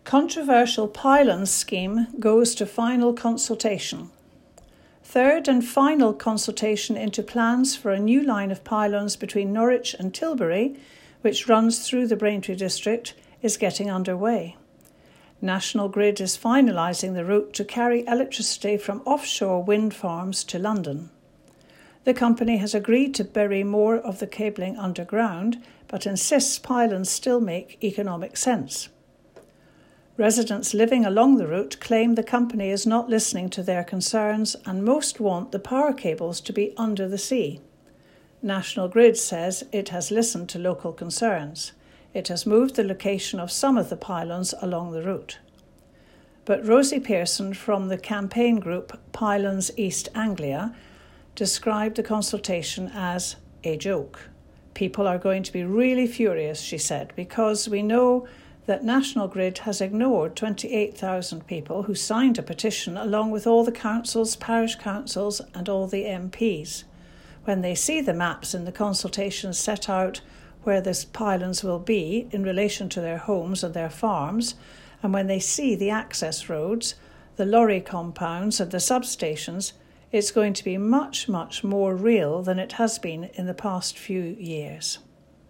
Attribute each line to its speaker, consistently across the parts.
Speaker 1: Controversial pylons scheme goes to final consultation. Third and final consultation into plans for a new line of pylons between Norwich and Tilbury, which runs through the Braintree district, is getting underway. National Grid is finalising the route to carry electricity from offshore wind farms to London. The company has agreed to bury more of the cabling underground, but insists pylons still make economic sense. Residents living along the route claim the company is not listening to their concerns, and most want the power cables to be under the sea. National Grid says it has listened to local concerns. It has moved the location of some of the pylons along the route. But Rosie Pearson from the campaign group Pylons East Anglia described the consultation as a joke. People are going to be really furious, she said, because we know that National Grid has ignored 28,000 people who signed a petition along with all the councils, parish councils and all the MPs. When they see the maps in the consultation set out where the pylons will be in relation to their homes and their farms, and when they see the access roads, the lorry compounds and the substations, it's going to be much, much more real than it has been in the past few years.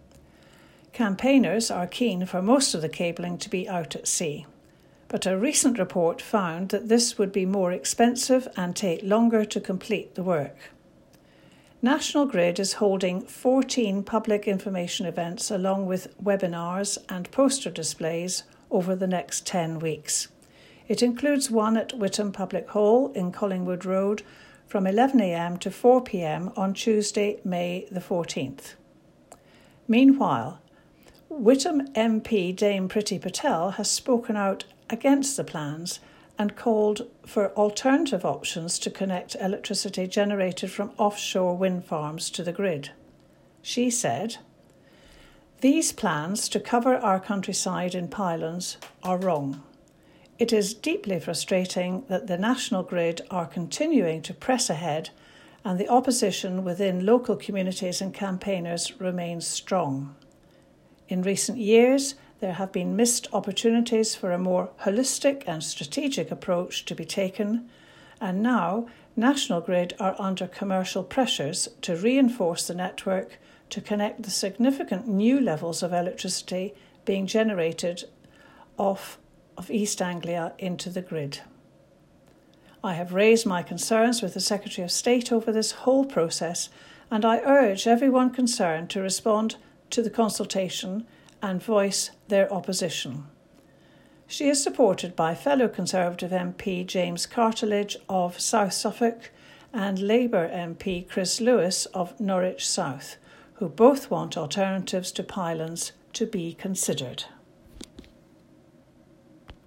Speaker 1: Campaigners are keen for most of the cabling to be out at sea, but a recent report found that this would be more expensive and take longer to complete the work. National Grid is holding 14 public information events along with webinars and poster displays over the next 10 weeks. It includes one at Witham Public Hall in Collingwood Road from 11 a.m. to 4 p.m. on Tuesday, May the 14th. Meanwhile, Witham MP Dame Priti Patel has spoken out against the plans and called for alternative options to connect electricity generated from offshore wind farms to the grid. She said, "These plans to cover our countryside in pylons are wrong. It is deeply frustrating that the National Grid are continuing to press ahead and the opposition within local communities and campaigners remains strong. In recent years, there have been missed opportunities for a more holistic and strategic approach to be taken, and now National Grid are under commercial pressures to reinforce the network to connect the significant new levels of electricity being generated of East Anglia into the grid. I have raised my concerns with the Secretary of State over this whole process, and I urge everyone concerned to respond to the consultation and voice their opposition." She is supported by fellow Conservative MP James Cartledge of South Suffolk and Labour MP Chris Lewis of Norwich South, who both want alternatives to pylons to be considered.